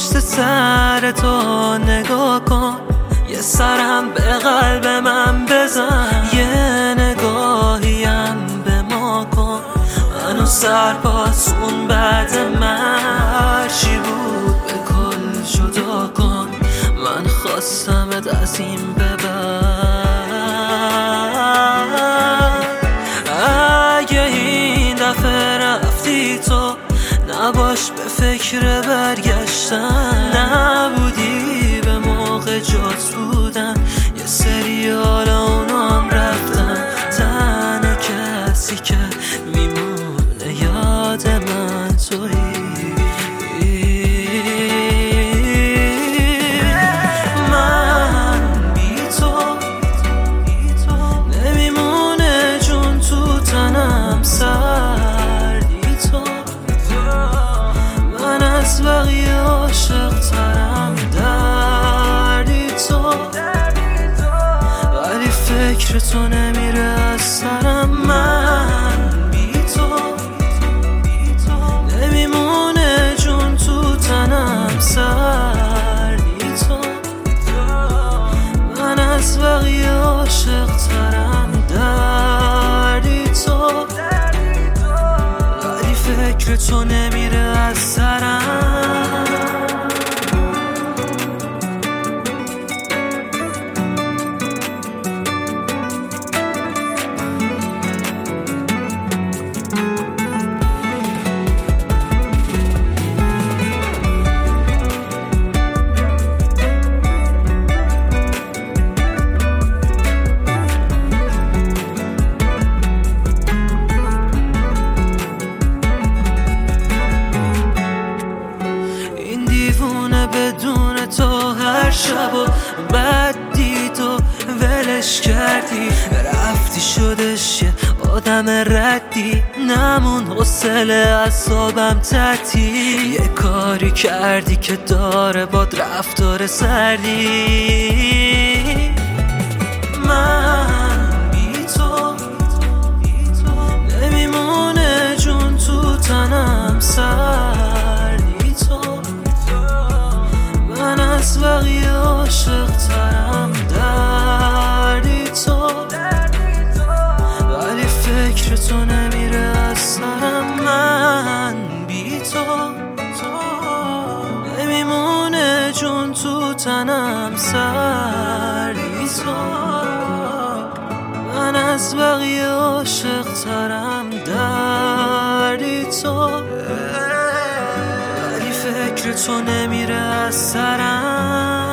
پشت سر تو نگاه کن، یه سرم به قلب من بزن، یه نگاهیم به ما کن. منو سربازون بعد من هرچی بود به کل جدا کن. من خواستمت از این به بعد. اگه این دفعه رفتی تو، نباش به فکر برگشتن. نبودی به موقع جات بودن، یه سری حالا اونا هم رفتن. تنها کسی که میمونه یاد من تویی. من بی تو نمیمونه جون تو تنم، سردی تو. من از بقیه عاشق ترم، دردی تو. ولی فکر تو نمیره از سرم. من بی تو نمیمونه جون تو تنم، سردی تو. من از بقیه عاشق ترم، دردی تو. ولی فکر تو نمیره از سرم. بدون تو هر شب و بعد دید و ولش کردی، رفتی شدش یه آدم ردی. نمون حوصله اعصابم ترتی، یه کاری کردی که داره باد رفتار سردی. من بی تو نمیمونه جون تو تنم، سردی تو. من از بقیه عاشق ترم، دردی تو. ولی فکر تو نمیره از سرم. من بی تو نمیمونه جون تو تنم، سردی تو. من از بقیه عاشق ترم، دردی تو. ولی فکر تو نمیره از سرم.